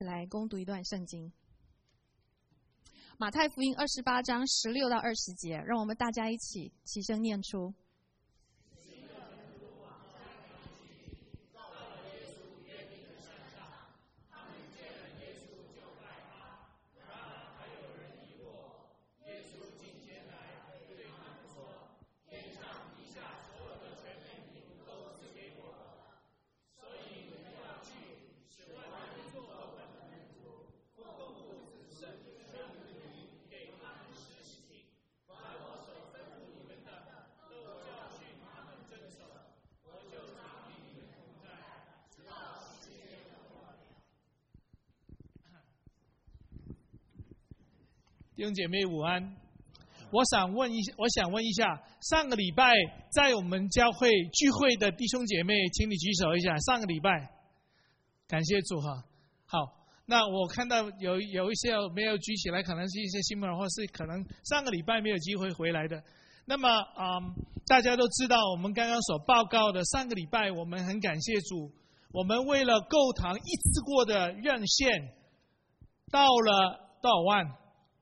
来攻读一段圣经。马太福音28章16到20节，让我们大家一起齐声念出。 弟兄姐妹午安，我想问一下，上个礼拜在我们教会聚会的弟兄姐妹，请你举手一下。上个礼拜，感谢主哈。好，那我看到有一些没有举起来，可能是一些新闻，或是可能上个礼拜没有机会回来的。那么大家都知道，我们刚刚所报告的，上个礼拜我们很感谢主，我们为了购堂一次过的认献，到了多少万？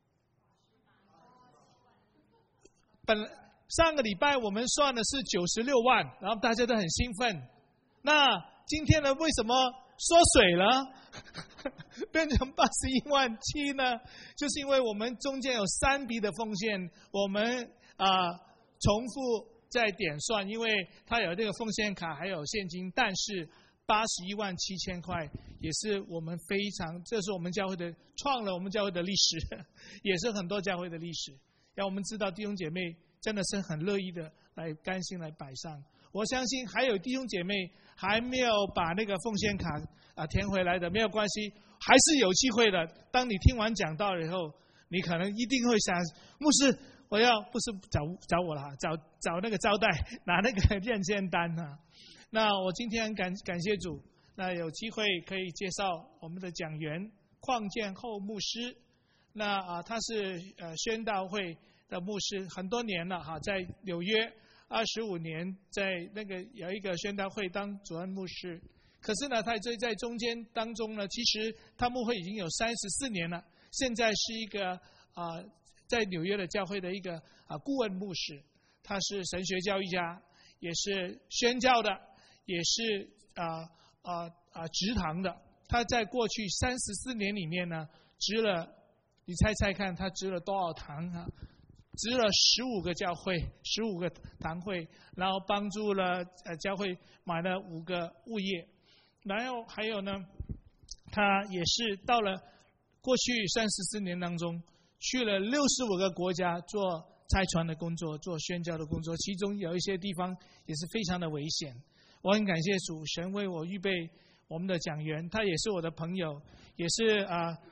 上个礼拜我们算的是96万，然后大家都很兴奋。那今天呢，为什么缩水了，变成81万7呢？就是因为我们中间有3笔的奉献，我们重复再点算，因为它有这个奉献卡还有现金，但是81万7千块也是我们这是我们教会的创了我们教会的历史，也是很多教会的历史。让我们知道弟兄姐妹真的是很乐意的来甘心来摆上。我相信还有弟兄姐妹还没有把那个奉献卡填回来的，没有关系，还是有机会的。当你听完讲道以后，你可能一定会想，牧师，我要不是找我了，找那个招待拿那个认献单啊。那我今天感谢主，那有机会可以介绍我们的讲员邝建厚牧师。那他是宣道会的牧师，很多年了哈，在纽约25年，在那个有一个宣道会当主任牧师。可是呢，他在中间当中呢，其实他牧会已经有34年了，现在是一个在纽约的教会的一个顾问牧师。他是神学教育家，也是宣教的，也是植堂的。他在过去34年里面呢，植了。你猜猜看，他植了多少堂啊？植了15个教会，15个堂会，然后帮助了教会买了5个物业，然后还有呢，他也是到了过去34年当中，去了65个国家做差传的工作，做宣教的工作，其中有一些地方也是非常的危险。我很感谢主，神为我预备我们的讲员，他也是我的朋友，也是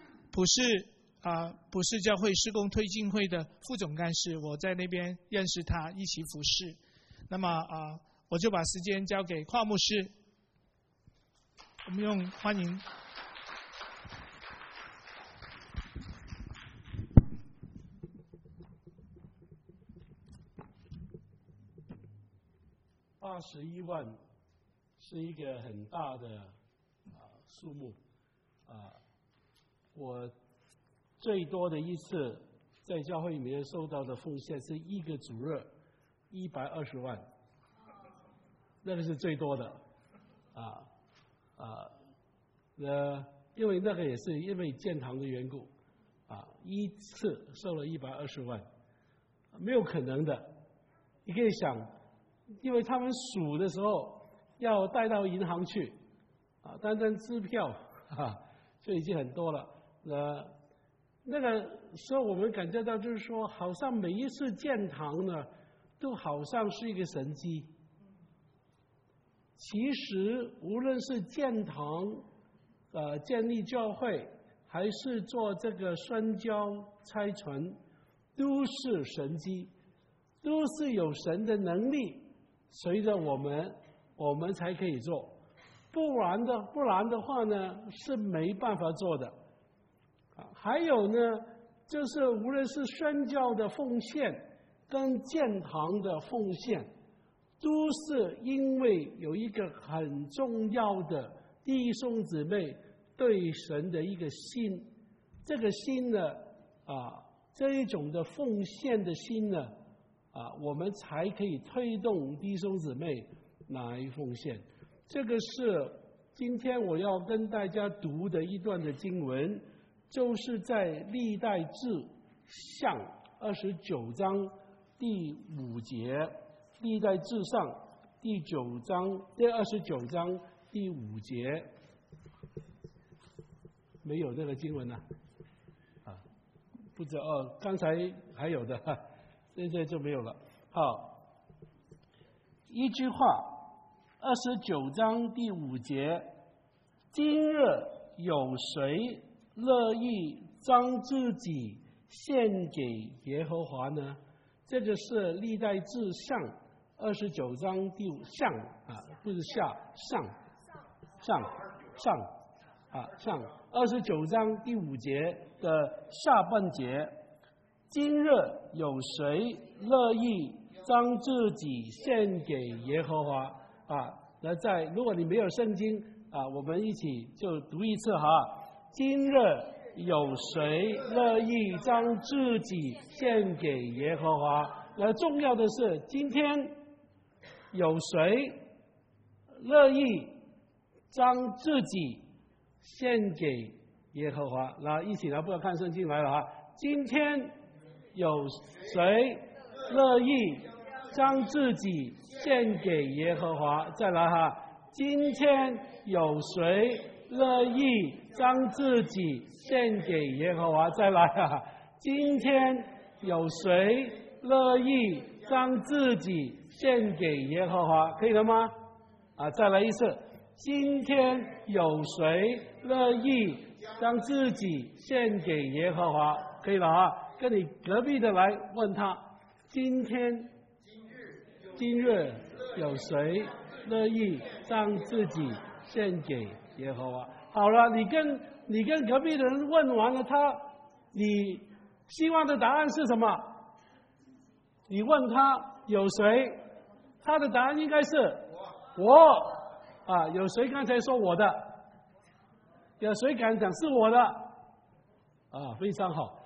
普世教会施工推进会的副总干事，我在那边认识他，一起服侍。那么我就把时间交给邝牧师，我们用欢迎。 81万是一个很大的数目我最多的一次在教会里面收到的奉献是一个主日120万，那个是最多的因为那个也是因为建堂的缘故一次收了120万，没有可能的。你可以想，因为他们数的时候要带到银行去单支票就已经很多了。那个时候我们感觉到，就是说，好像每一次建堂呢，都好像是一个神迹。其实无论是建堂建立教会，还是做这个宣教差传，都是神迹，都是有神的能力随着我们才可以做，不然的话呢，是没办法做的。还有呢，就是无论是宣教的奉献跟建堂的奉献，都是因为有一个很重要的弟兄姊妹对神的一个心，这个心呢，这一种的奉献的心呢，我们才可以推动弟兄姊妹来奉献。这个是今天我要跟大家读的一段的经文，就是在历代志上29章第5节，历代志上第29章第5节，没有那个经文了，不知道刚才还有的，现在就没有了。好，一句话，29章第5节，今日有谁乐意将自己献给耶和华呢？这个是历代志上29章第5上不是下上29章第5节的下半节，今日有谁乐意将自己献给耶和华？那如果你没有圣经我们一起就读一次哈。今日有谁乐意将自己献给耶和华？那重要的是，今天有谁乐意将自己献给耶和华？那一起来，不要看圣经来了哈。今天有谁乐意将自己献给耶和华？再来哈，今天有谁乐意将自己献给耶和华？再来哈，今天有谁乐意将自己献给耶和华？可以了吗？再来一次，今天有谁乐意将自己献给耶和华？可以了啊！跟你隔壁的来问他，今日有谁乐意将自己献给耶和华？好了，你跟隔壁的人问完了你希望的答案是什么？你问他有谁，他的答案应该是我有谁刚才说我的？有谁敢讲是我的？非常好。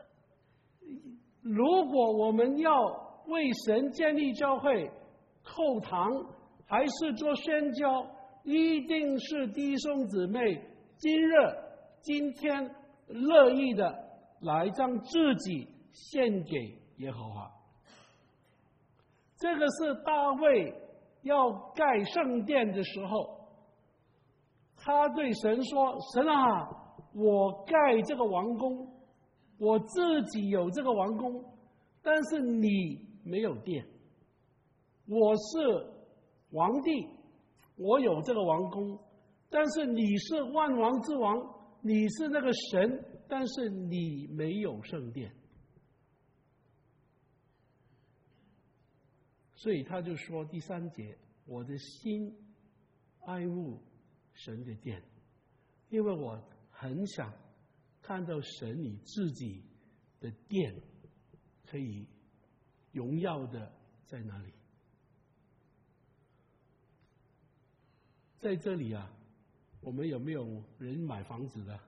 如果我们要为神建立教会、后堂，还是做宣教，一定是弟兄姊妹今天乐意的来将自己献给耶和华。这个是大卫要盖圣殿的时候，他对神说：“神啊，我盖这个王宫，我自己有这个王宫，但是你没有殿。我是皇帝，我有这个王宫，但是你是万王之王，你是那个神，但是你没有圣殿。”所以他就说第3节，我的心爱慕神的殿，因为我很想看到神你自己的殿可以荣耀的在哪里。在这里我们有没有人买房子的？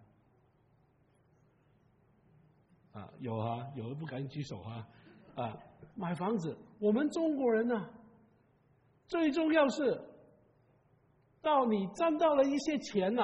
有有人不敢举手买房子，我们中国人最重要是你赚到了一些钱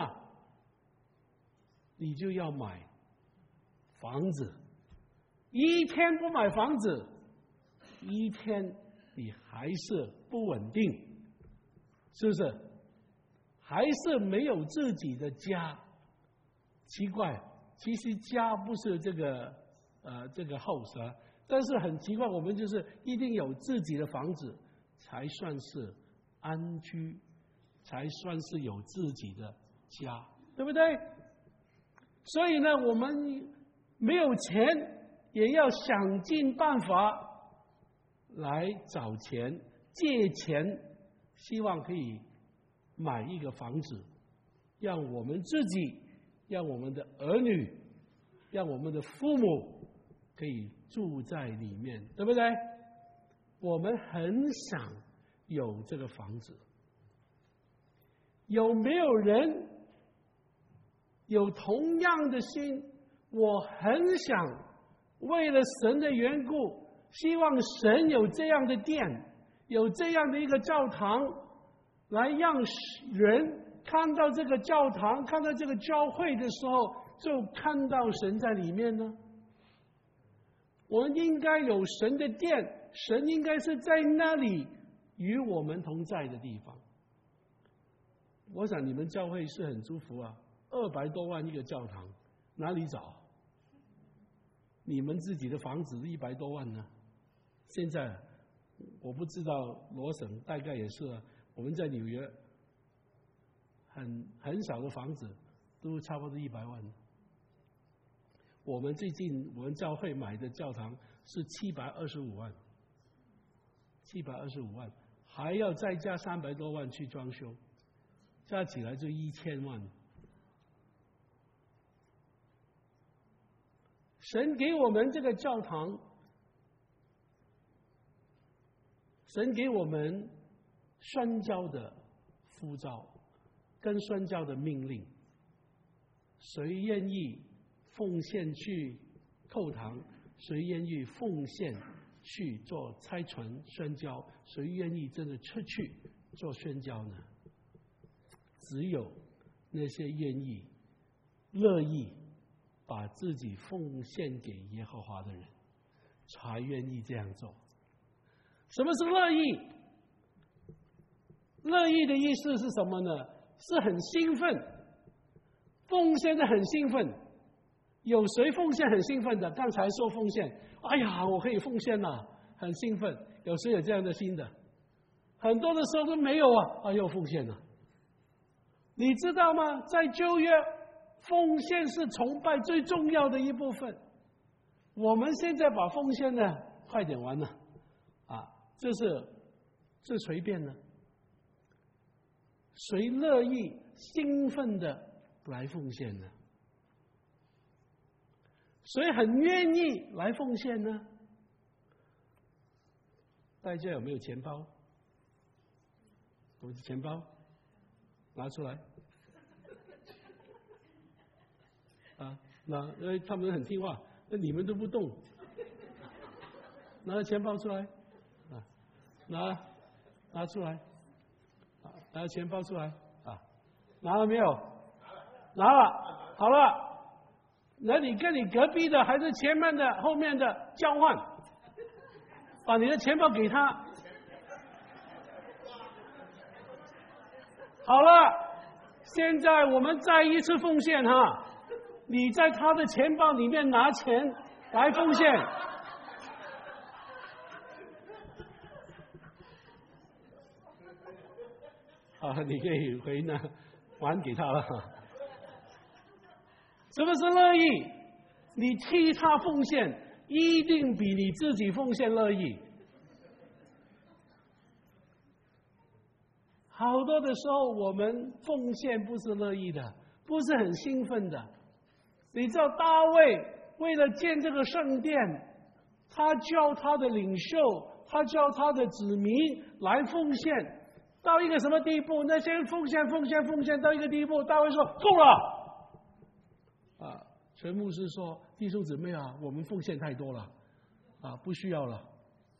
你就要买房子。一天不买房子，一天你还是不稳定，是不是？还是没有自己的家。奇怪，其实家不是这个house但是很奇怪，我们就是一定有自己的房子，才算是安居，才算是有自己的家，对不对？所以呢，我们没有钱，也要想尽办法来找钱、借钱，希望可以买一个房子，让我们自己、让我们的儿女、让我们的父母可以住在里面，对不对？我们很想有这个房子。有没有人有同样的心，我很想为了神的缘故，希望神有这样的殿，有这样的一个教堂，来让人看到这个教堂，看到这个教会的时候，就看到神在里面呢？我们应该有神的殿，神应该是在那里与我们同在的地方。我想你们教会是很祝福啊，200多万一个教堂，哪里找？你们自己的房子100多万呢？现在我不知道罗省大概也是啊，我们在纽约很小的房子都差不多100万。我们最近我们教会买的教堂是725万，725万，还要再加300多万去装修，加起来就1000万。神给我们这个教堂，神给我们宣教的呼召，跟宣教的命令，谁愿意奉献去扣堂，谁愿意奉献去做差传宣教，谁愿意真的出去做宣教呢？只有那些愿意乐意把自己奉献给耶和华的人，才愿意这样做。什么是乐意？乐意的意思是什么呢？是很兴奋，奉献的很兴奋。有谁奉献很兴奋的？刚才说奉献，哎呀，我可以奉献了，很兴奋。有谁有这样的心的？很多的时候都没有啊，哎呦，奉献了。你知道吗？在旧约，奉献是崇拜最重要的一部分。我们现在把奉献呢，快点完了，啊，这是随便的。谁乐意兴奋的来奉献呢？谁很愿意来奉献呢？大家有没有钱包？我的钱包拿出来啊！因为他们很听话，那你们都不动，拿钱包出来啊！拿出来啊！拿钱包出来啊！拿了没有？拿了，好了。那你跟你隔壁的还是前面的、后面的交换，把你的钱包给他。好了，现在我们再一次奉献哈，你在他的钱包里面拿钱来奉献。啊，你可以回呢，还给他了。什么是乐意？你替他奉献，一定比你自己奉献乐意。好多的时候，我们奉献不是乐意的，不是很兴奋的。你知道大卫为了建这个圣殿，他叫他的领袖，他叫他的子民来奉献，到一个什么地步？那些人奉献到一个地步，大卫说够了。全牧师说：“弟兄姊妹啊，我们奉献太多了，不需要了。”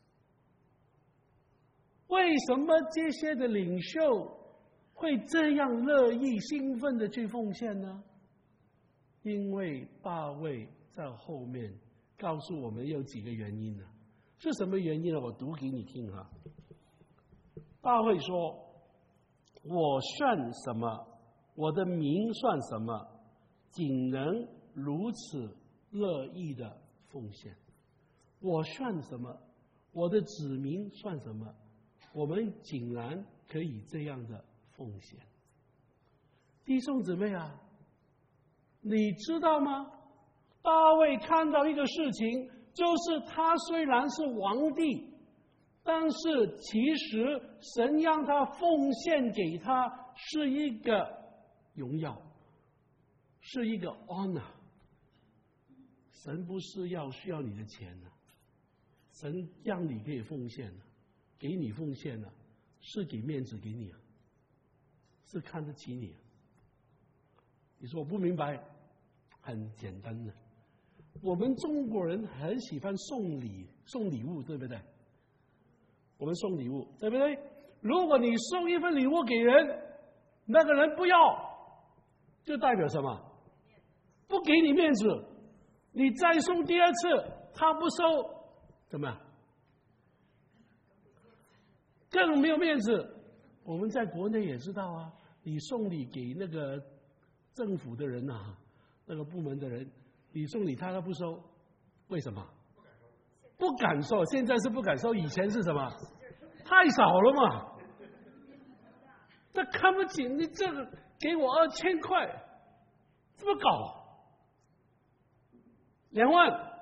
为什么这些的领袖会这样乐意、兴奋的去奉献呢？因为大卫在后面告诉我们有几个原因呢？是什么原因呢？我读给你听哈。大卫说：“我算什么？我的名算什么？仅能如此乐意的奉献。我算什么？我的子民算什么？我们竟然可以这样的奉献。”弟兄姊妹啊，你知道吗？大卫看到一个事情，就是他虽然是皇帝，但是其实神让他奉献给他是一个荣耀，是一个 honor。神不是需要你的钱呢，神让你可以奉献呢，给你奉献呢，是给面子给你啊，是看得起你啊。 你说我不明白，很简单的，我们中国人很喜欢送礼物，对不对？我们送礼物，对不对？如果你送一份礼物给人，那个人不要，就代表什么？不给你面子。你再送第二次，他不收，怎么样？更没有面子。我们在国内也知道啊，你送礼给那个政府的人啊，那个部门的人，你送礼他不收，为什么？不敢收。现在是不敢收，以前是什么？太少了嘛。他看不起你，这个给我2000块，怎么搞？2万，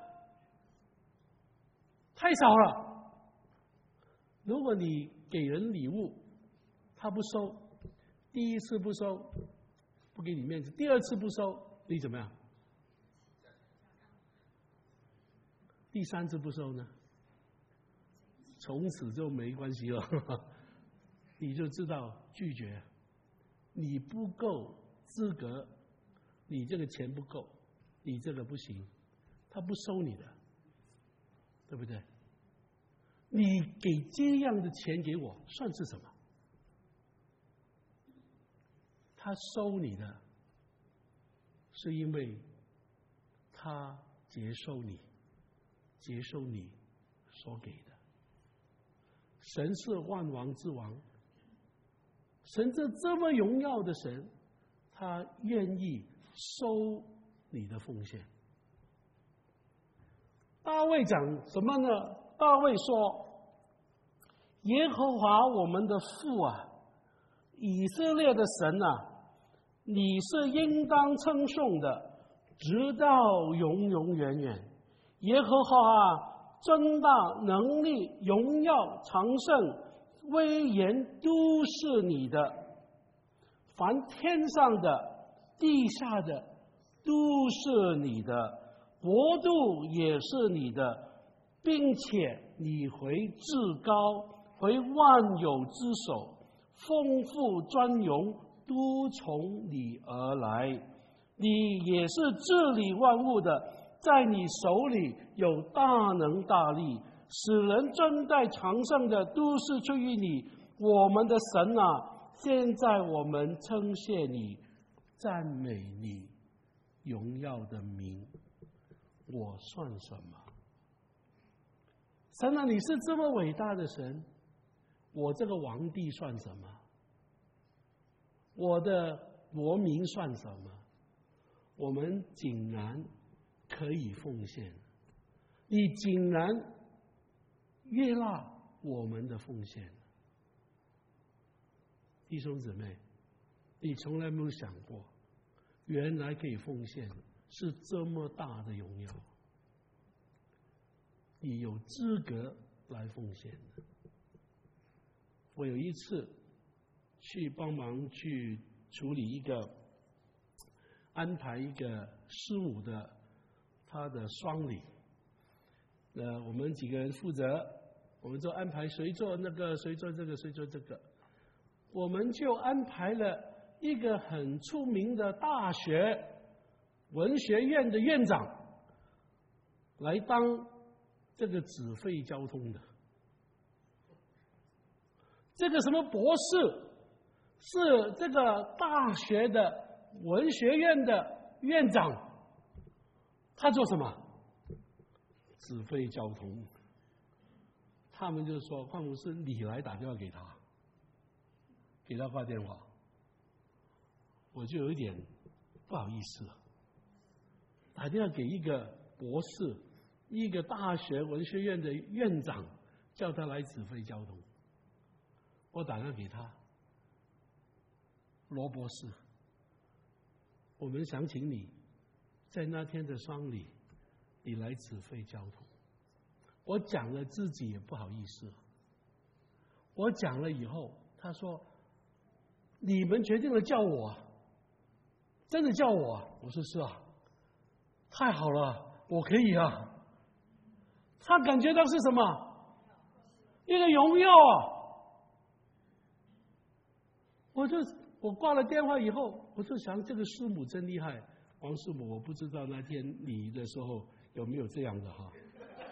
太少了。如果你给人礼物，他不收，第一次不收，不给你面子；第二次不收，你怎么样？第三次不收呢？从此就没关系了，你就知道拒绝。你不够资格，你这个钱不够，你这个不行，他不收你的，对不对？你给这样的钱给我，算是什么？他收你的，是因为他接受你所给的。神是万王之王，神是这么荣耀的神，他愿意收你的奉献。大卫讲什么呢？大卫说：“耶和华我们的父啊，以色列的神啊，你是应当称颂的，直到永永远远。耶和华啊，尊大能力、荣耀、长盛、威严都是你的，凡天上的、地下的都是你的，国度也是你的，并且你为至高，为万有之首，丰富专荣都从你而来。你也是治理万物的，在你手里有大能大力，使人尊戴长盛的都是出于你。我们的神啊，现在我们称谢你，赞美你荣耀的名。我算什么？神啊，你是这么伟大的神，我这个皇帝算什么？我的国民算什么？我们竟然可以奉献，你竟然悦纳我们的奉献。弟兄姊妹，你从来没有想过，原来可以奉献是这么大的荣耀，你有资格来奉献的。我有一次去帮忙去处理安排一个师母的他的丧礼，我们几个人负责，我们就安排谁做那个，谁做这个，谁做这个，我们就安排了一个很出名的大学文学院的院长来当这个指挥交通的。这个什么博士是这个大学的文学院的院长，他做什么？指挥交通。他们就说：“邝牧师，你来打电话给他挂电话。”我就有一点不好意思了，打电话给一个博士，一个大学文学院的院长，叫他来指挥交通。我打电话给他，罗博士，我们想请你在那天的丧礼，你来指挥交通。我讲了自己也不好意思，我讲了以后，他说：“你们决定了叫我，真的叫我？”我说：“是啊，太好了，我可以啊。”他感觉到是什么？一个荣耀啊！我就我挂了电话以后，我就想这个师母真厉害。王师母，我不知道那天你的时候有没有这样的哈？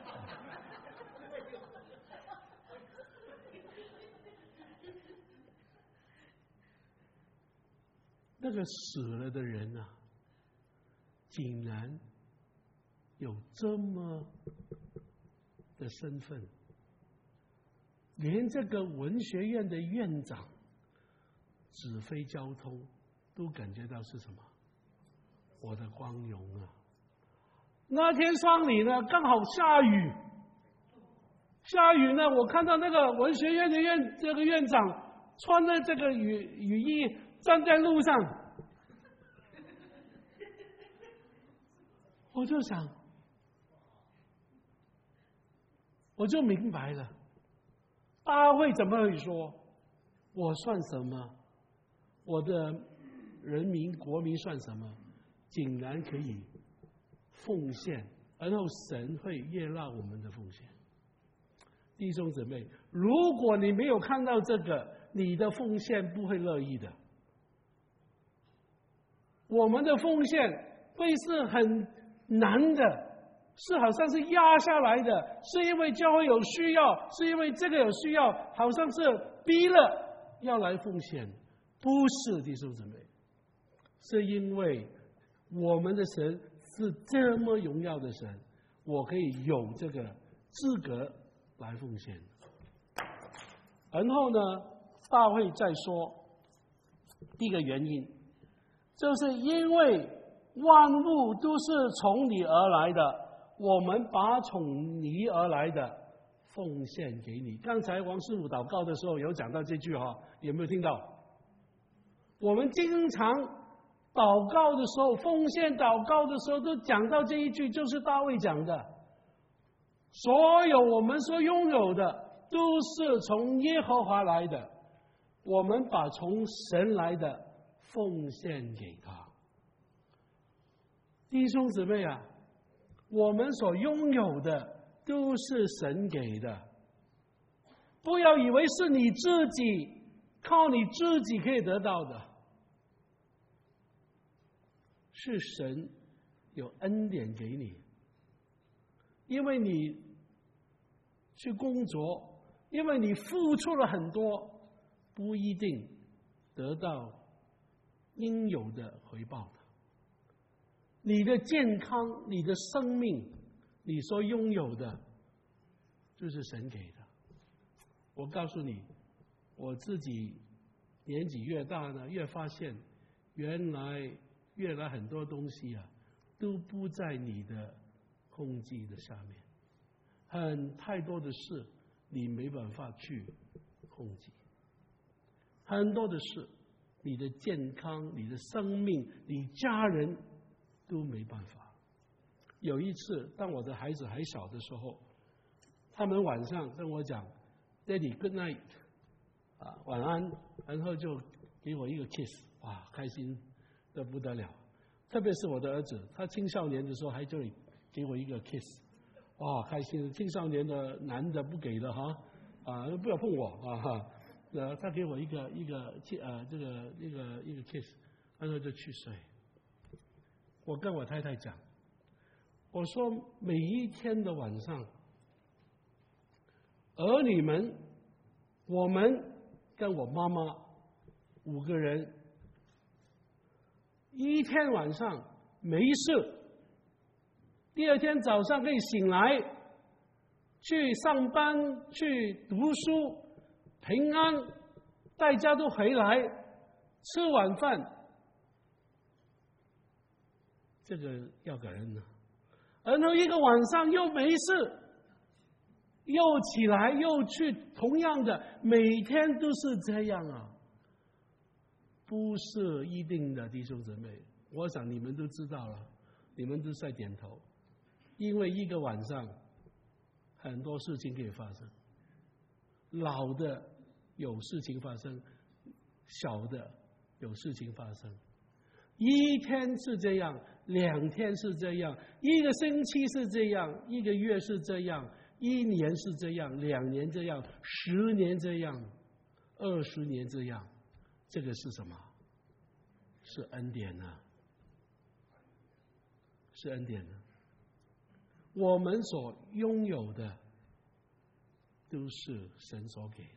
那个死了的人啊，竟然有这么的身份，连这个文学院的院长指挥交通都感觉到是什么？我的光荣啊！那天丧礼呢，刚好下雨，下雨呢，我看到那个文学院的这个院长穿着这个雨衣站在路上，我就想，我就明白了，大卫怎么会说我算什么？我的人民国民算什么？竟然可以奉献，然后神会悦纳我们的奉献。弟兄姊妹，如果你没有看到这个，你的奉献不会乐意的。我们的奉献会是很难的，是好像是压下来的，是因为教会有需要，是因为这个有需要，好像是逼了要来奉献。不是，弟兄姊妹，是因为我们的神是这么荣耀的神，我可以有这个资格来奉献。然后呢，大卫再说第一个原因，就是因为万物都是从你而来的，我们把从你而来的奉献给你。刚才王师傅祷告的时候有讲到这句哈，有没有听到？我们经常祷告的时候，奉献祷告的时候，都讲到这一句，就是大卫讲的：所有我们所拥有的，都是从耶和华来的，我们把从神来的奉献给他。弟兄姊妹啊，我们所拥有的都是神给的，不要以为是你自己靠你自己可以得到的，是神有恩典给你，因为你去工作，因为你付出了很多，不一定得到应有的回报的。你的健康，你的生命，你所拥有的，就是神给的。我告诉你，我自己年纪越大呢，越发现原来很多东西啊，都不在你的控制的下面，太多的事你没办法去控制，很多的事，你的健康、你的生命、你家人都没办法。有一次，当我的孩子还小的时候，他们晚上跟我讲 "Daddy good night" 啊，晚安，然后就给我一个 kiss， 哇，开心的不得了。特别是我的儿子，他青少年的时候还就给我一个 kiss， 哇，开心！青少年的男的不给的哈，啊，不要碰我啊哈。他给我一个 kiss， 然后就去睡。我跟我太太讲，我说每一天的晚上，儿女们，我们跟我妈妈5个人，一天晚上没事，第二天早上可以醒来，去上班，去读书，平安，大家都回来吃晚饭，这个要感恩呢。然后一个晚上又没事，又起来又去，同样的每天都是这样啊，不是一定的，弟兄姊妹，我想你们都知道了，你们都在点头，因为一个晚上很多事情可以发生，老的有事情发生，小的有事情发生，一天是这样，2天是这样，1个星期是这样，1个月是这样，1年是这样，2年这样，10年这样，20年这样。这个是什么？ 是恩典啊，是恩典啊。我们所拥有的都是神所给的。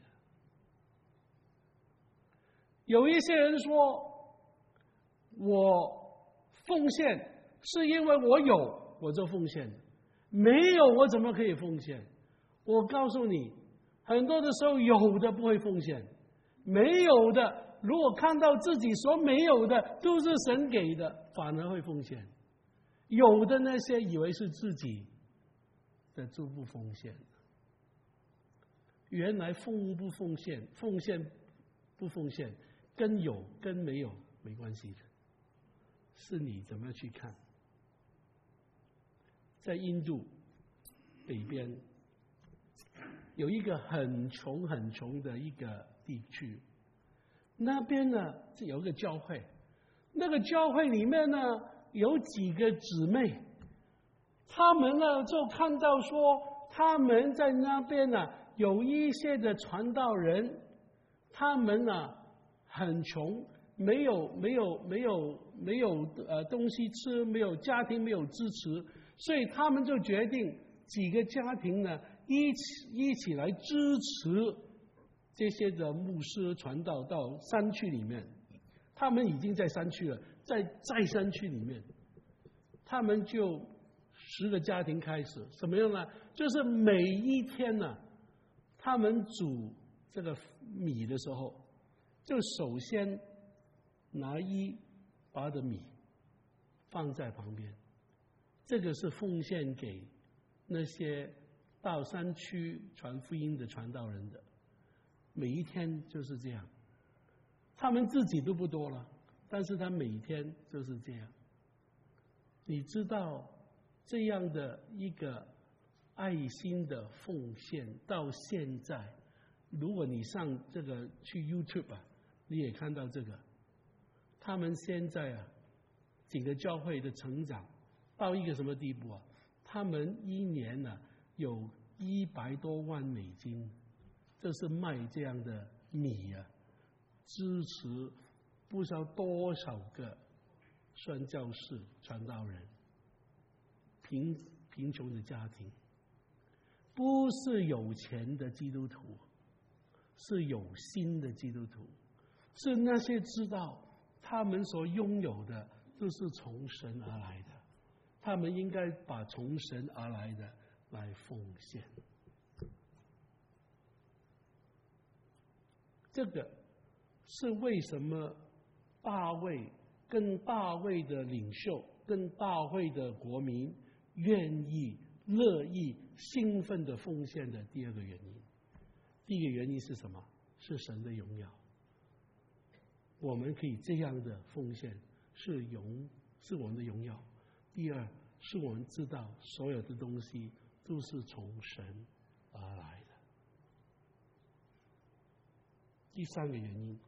有一些人说，我奉献是因为我有我就奉献，没有我怎么可以奉献？我告诉你，很多的时候有的不会奉献，没有的如果看到自己所没有的都是神给的，反而会奉献。有的那些以为是自己的就不奉献，原来奉不奉献，奉献不奉献，跟有跟没有没关系的，是你怎么去看。在印度北边有一个很穷很穷的一个地区，那边呢有一个教会，那个教会里面呢有几个姊妹，他们呢就看到说，他们在那边呢有一些的传道人，他们呢很穷，没有东西吃，没有家庭，没有支持，所以他们就决定几个家庭呢一起来支持这些的牧师传道到山区里面。他们已经在山区了，在山区里面，他们就10个家庭开始，什么样呢？就是每一天呢，他们煮这个米的时候，就首先拿1把的米放在旁边，这个是奉献给那些到山区传福音的传道人的。每一天就是这样，他们自己都不多了，但是他每天就是这样。你知道这样的一个爱心的奉献到现在，如果你上这个去 YouTube 啊，你也看到这个，他们现在啊整个教会的成长到一个什么地步啊？他们一年呢有100多万美金，这是卖这样的米啊，支持不知道多少个宣教士传道人，贫穷的家庭，不是有钱的基督徒，是有心的基督徒，是那些知道他们所拥有的都是从神而来的，他们应该把从神而来的来奉献。这个是为什么大卫跟大卫的领袖跟大卫的国民愿意乐意兴奋的奉献的第二个原因。第一个原因是什么？是神的荣耀。我们可以这样的奉献是我们的荣耀。第二是我们知道所有的东西都是从神而来的。第三个原因，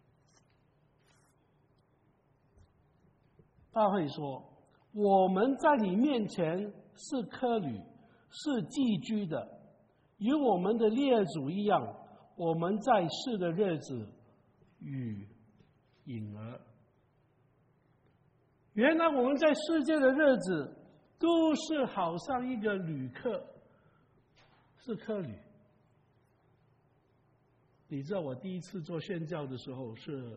大卫说，我们在你面前是客旅，是寄居的，与我们的列祖一样，我们在世的日子与婴儿。原来我们在世界的日子都是好像一个旅客，是客旅。你知道我第一次做宣教的时候是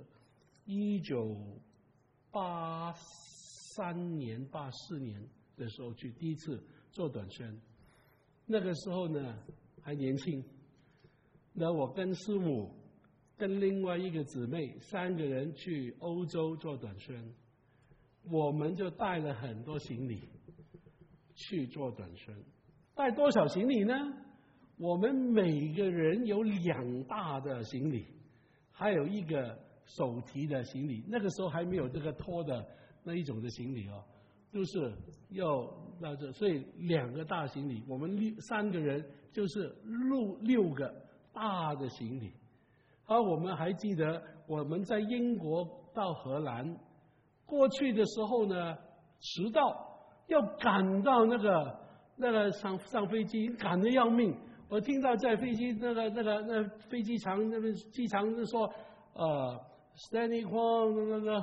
1983年、84年的时候去第一次做短宣，那个时候呢还年轻，那我跟师母跟另外一个姊妹3个人去欧洲做短宣，我们就带了很多行李去做短宣。带多少行李呢？我们每个人有2大的行李，还有一个手提的行李。那个时候还没有这个拖的那一种的行李哦，都是要到这，所以2个大行李，我们3个人就是6个大的行李。而我们还记得我们在英国到荷兰过去的时候呢，迟到，要赶到那个上飞机，赶得要命。我听到在飞机那飞机场那边机场就说，Stanley Huang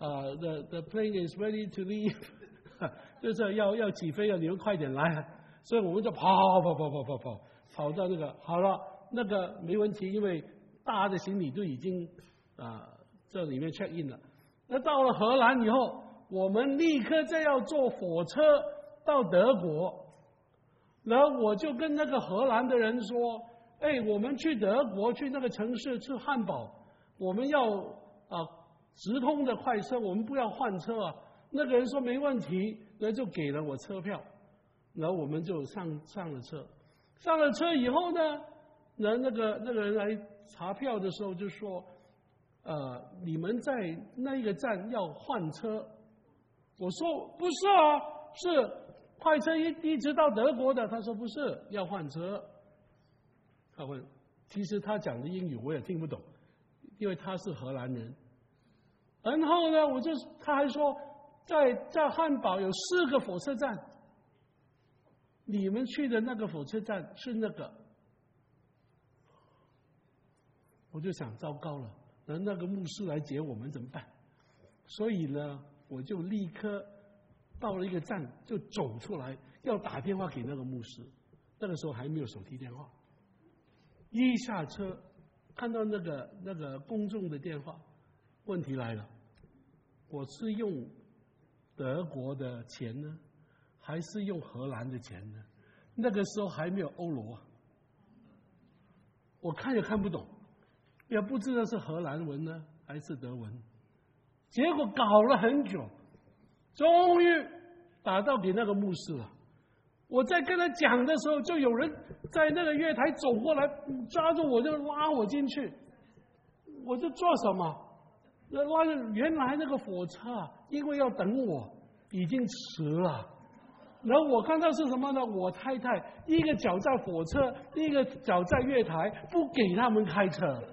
the plane is ready to leave， 就是要起飞了，你们快点来。所以我们就跑到那个好了，那个没问题，因为大的行李都已经这里面 check in 了。那到了荷兰以后，我们立刻就要坐火车到德国。然后我就跟那个荷兰的人说：“哎，我们去德国，去那个城市去汉堡，我们要直通的快车，我们不要换车啊。”那个人说没问题，然后就给了我车票，然后我们就上了车。上了车以后呢，然后那个人来查票的时候就说：“你们在那个站要换车。”我说：“不是啊，是快车一直到德国的。”他说：“不是，要换车。”他问，其实他讲的英语我也听不懂，因为他是荷兰人。然后呢，他还说，在汉堡有4个火车站，你们去的那个火车站是那个。我就想，糟糕了，那个牧师来接我们怎么办？所以呢，我就立刻到了一个站，就走出来要打电话给那个牧师。那个时候还没有手提电话，一下车看到那个公众的电话，问题来了，我是用德国的钱呢，还是用荷兰的钱呢？那个时候还没有欧罗啊，我看也看不懂，也不知道是荷兰文呢还是德文。结果搞了很久，终于打到给那个牧师了。我在跟他讲的时候，就有人在那个月台走过来，抓住我就拉我进去。我就做什么？原来那个火车因为要等我，已经迟了。然后我看到是什么呢？我太太一个脚在火车，一个脚在月台，不给他们开车。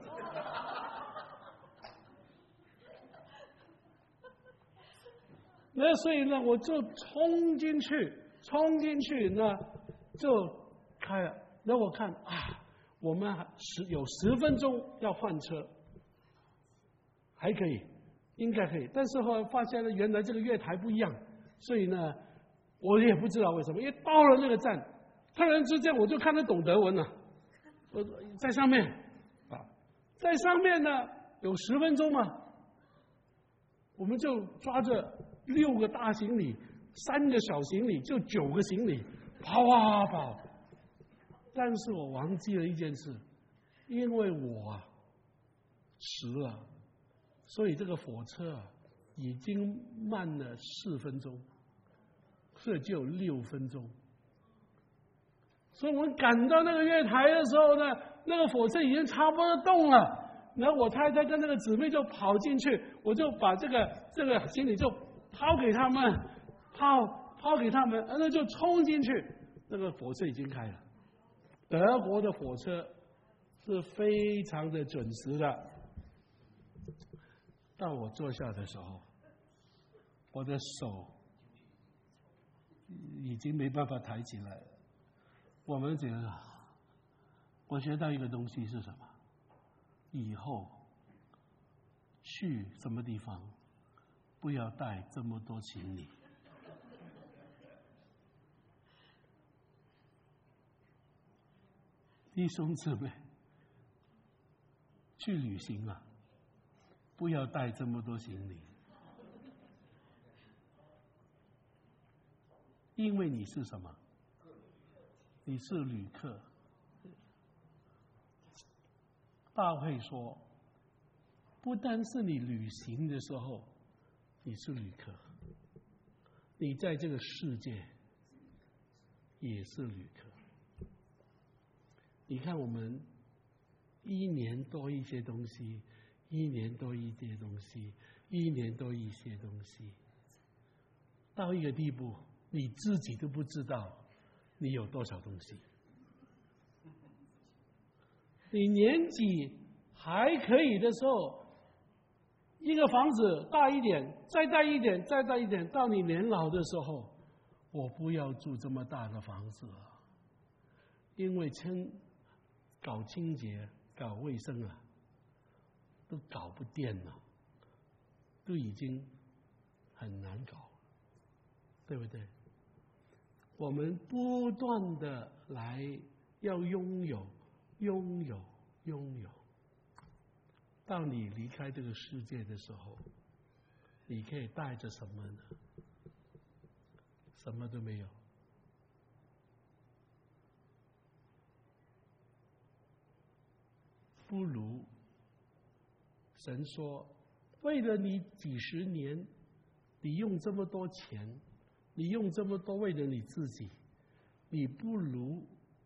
那所以呢，我就冲进去呢，就开了。然后我看我们有10分钟要换车，还可以，应该可以。但是后来发现呢，原来这个月台不一样，所以呢，我也不知道为什么。因为到了那个站，突然之间我就看得懂德文了。我在上面在上面呢有10分钟嘛，我们就抓着6个大行李，3个小行李，就9个行李，跑。但是我忘记了一件事，因为我迟了，所以这个火车已经慢了4分钟，所以就有6分钟。所以我们赶到那个月台的时候呢，那个火车已经差不多动了。然后我太太跟那个姊妹就跑进去，我就把这个行李就抛给他们，抛给他们，然后就冲进去。那个火车已经开了，德国的火车是非常的准时的。当我坐下的时候，我的手已经没办法抬起来了。我学到一个东西是什么？以后去什么地方不要带这么多行李。弟兄姊妹，去旅行不要带这么多行李，因为你是什么？你是旅客。大卫说，不单是你旅行的时候你是旅客，你在这个世界也是旅客。你看我们1年多一些东西，1年多一些东西，1年多一些东西，到一个地步你自己都不知道你有多少东西。你年纪还可以的时候，一个房子大一点，再大一点，再大一点，到你年老的时候，我不要住这么大的房子了，因为搞清洁、搞卫生都搞不掂了，都已经很难搞，对不对？我们不断的来要拥有，当你离开这个世界的时候，你可以带着什么呢？什么都没有。不如神说，为了你几十年，你用这么多钱，你用这么多为了你自己，你不如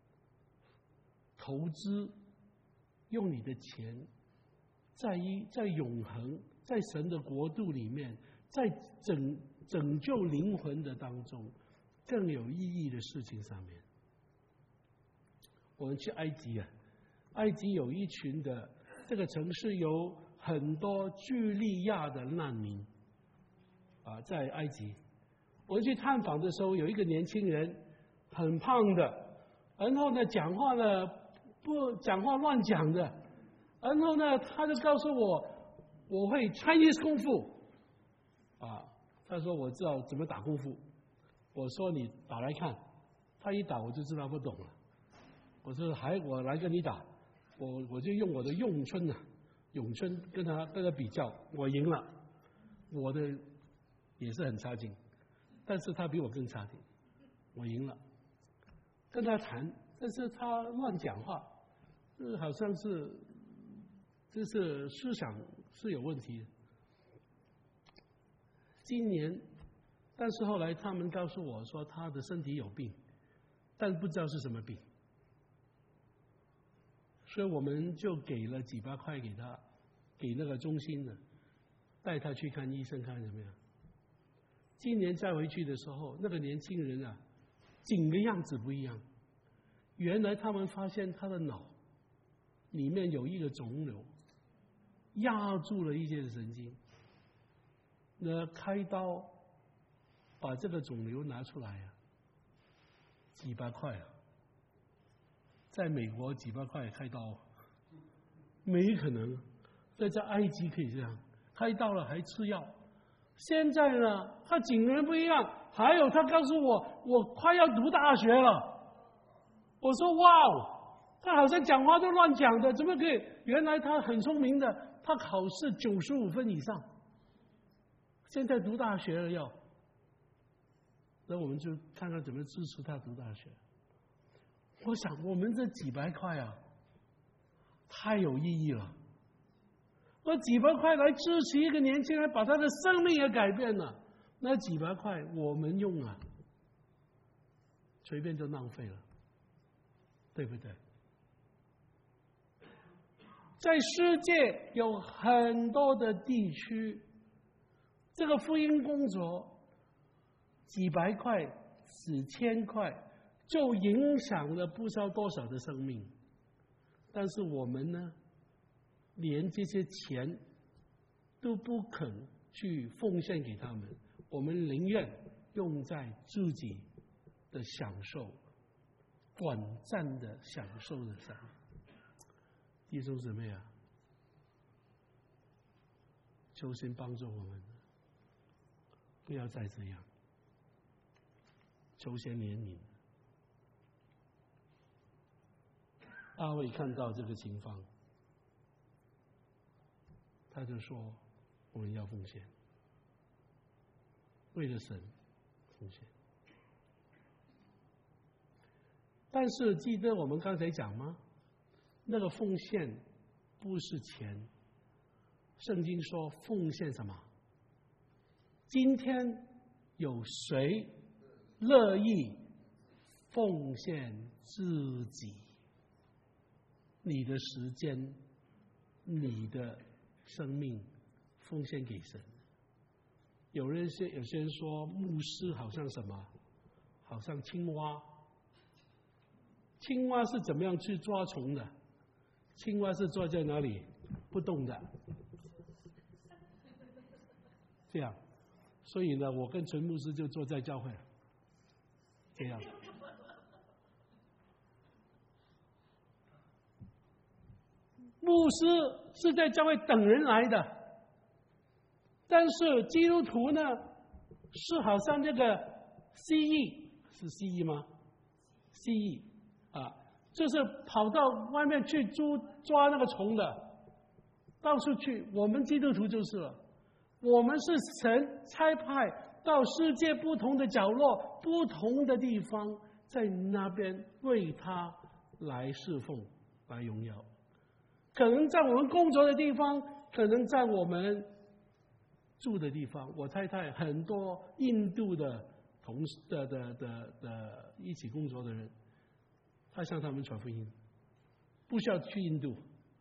投资，用你的钱在永恒，在神的国度里面，在拯救灵魂的当中，更有意义的事情上面。我们去埃及啊，埃及有一群的这个城市有很多叙利亚的难民啊，在埃及。我们去探访的时候，有一个年轻人很胖的，然后呢讲话呢不讲话乱讲的，然后呢他就告诉我会 Chinese 功夫啊，他说我知道怎么打功夫。我说你打来看，他一打我就知道不懂了。我说我来跟你打，我就用我的咏春跟他比较，我赢了。我的也是很差劲，但是他比我更差劲，我赢了。跟他谈，但是他乱讲话，好像是就是思想是有问题的。今年，但是后来他们告诉我说他的身体有病，但不知道是什么病。所以我们就给了几百块给他，给那个中心的，带他去看医生，看怎么样。今年再回去的时候，那个年轻人啊，整个样子不一样。原来他们发现他的脑里面有一个肿瘤，压住了一些神经。那开刀把这个肿瘤拿出来啊，几百块啊。在美国几百块开刀，没可能。在埃及可以这样，开刀了还吃药。现在呢，他整个人不一样。还有他告诉我快要读大学了。我说哇哦，他好像讲话都乱讲的，怎么可以？原来他很聪明的，他考试95分以上，现在读大学了要。那我们就看看怎么支持他读大学。我想，我们这几百块啊，太有意义了。那几百块来支持一个年轻人，把他的生命也改变了。那几百块我们用啊，随便就浪费了，对不对？在世界有很多的地区，这个福音工作几百块、几千块。就影响了不知道多少的生命，但是我们呢，连这些钱都不肯去奉献给他们，我们宁愿用在自己的享受、短暂的享受的上。弟兄姊妹啊，求神帮助我们，不要再这样，求神怜悯。大卫看到这个情况，他就说：“我们要奉献，为了神奉献。”但是记得我们刚才讲吗？那个奉献不是钱。圣经说奉献什么？今天有谁乐意奉献自己？你的时间，你的生命奉献给神。有些人说牧师好像什么，好像青蛙。青蛙是怎么样去抓虫的？青蛙是坐在哪里不动的，这样。所以呢，我跟陈牧师就坐在教会，这样。牧师是在教会等人来的，但是基督徒呢， 是好像那个蜥蜴，是蜥蜴吗？蜥蜴啊，就是跑到外面去抓那个虫的，到处去。我们基督徒就是了，我们是神差派到世界不同的角落、不同的地方，在那边为他来侍奉、来荣耀。可能在我们工作的地方，可能在我们住的地方。我太太很多印度的同事的一起工作的人，他向他们传福音，不需要去印度，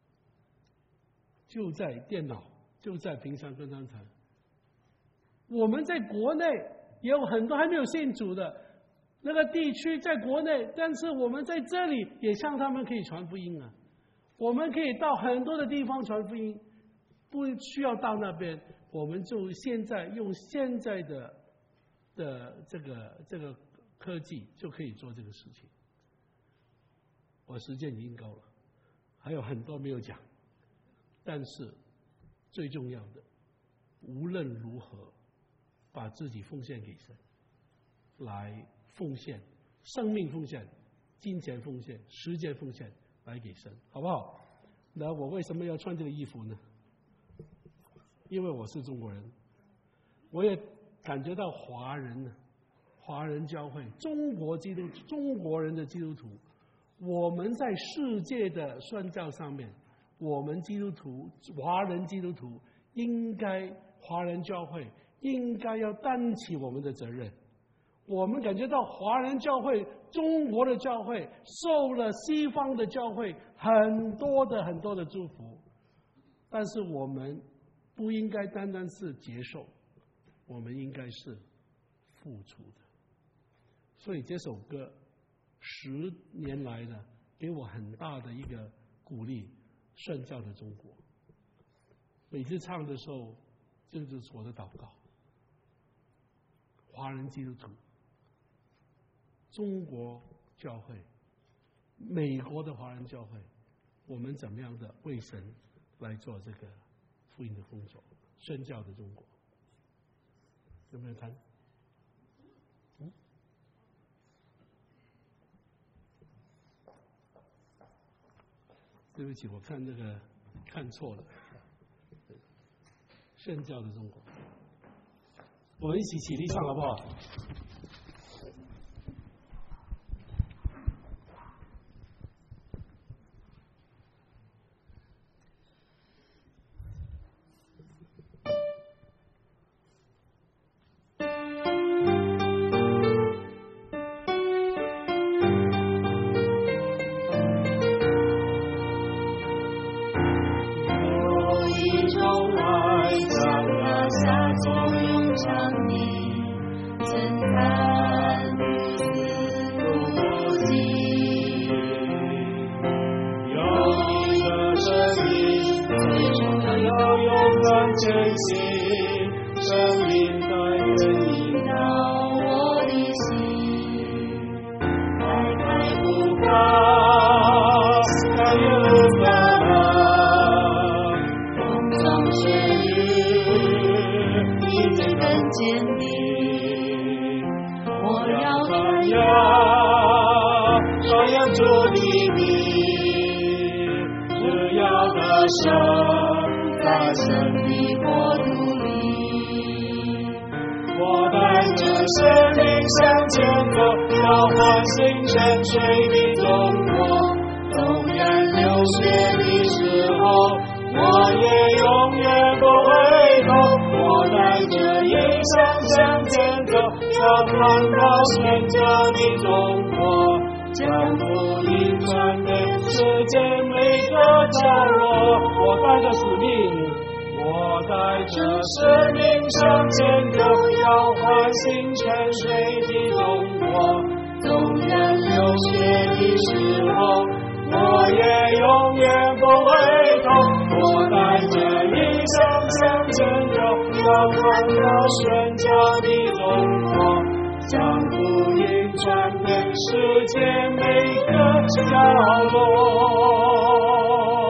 就在电脑，就在平常跟他们谈。我们在国内也有很多还没有信主的那个地区，在国内，但是我们在这里也向他们可以传福音啊。我们可以到很多的地方传福音，不需要到那边，我们就现在用现在的这个科技就可以做这个事情。我时间已经够了，还有很多没有讲，但是最重要的，无论如何，把自己奉献给神，来奉献生命奉献、金钱奉献、时间奉献来给神，好不好？那我为什么要穿这个衣服呢？因为我是中国人，我也感觉到华人教会、中国人的基督徒，我们在世界的宣教上面，我们基督徒、华人基督徒华人教会应该要担起我们的责任。我们感觉到华人教会、中国的教会受了西方的教会很多的祝福，但是我们不应该单单是接受，我们应该是付出的。所以这首歌10年来的给我很大的一个鼓励，宣教的中国。每次唱的时候，这就是我的祷告。华人基督徒、中国教会、美国的华人教会，我们怎么样的为神来做这个福音的工作，宣教的中国？有没有谈？对不起，我看错了。宣教的中国，我们一起起立唱好不好？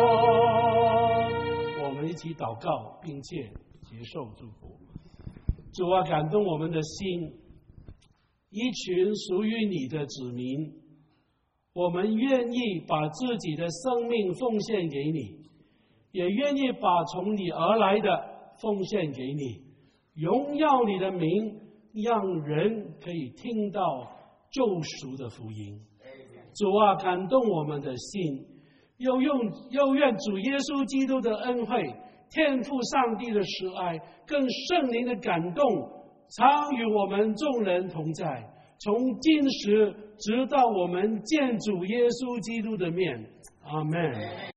祷告，并且接受祝福。 主啊，感动我们的心，一群属于你的子民，我们愿意把自己的生命奉献给你，也愿意把从你而来的奉献给你，荣耀你的名，让人可以听到救赎的福音。主啊，感动我们的心，又愿主耶稣基督的恩惠、天父上帝的慈爱、更圣灵的感动，常与我们众人同在，从今时直到我们见主耶稣基督的面。阿们。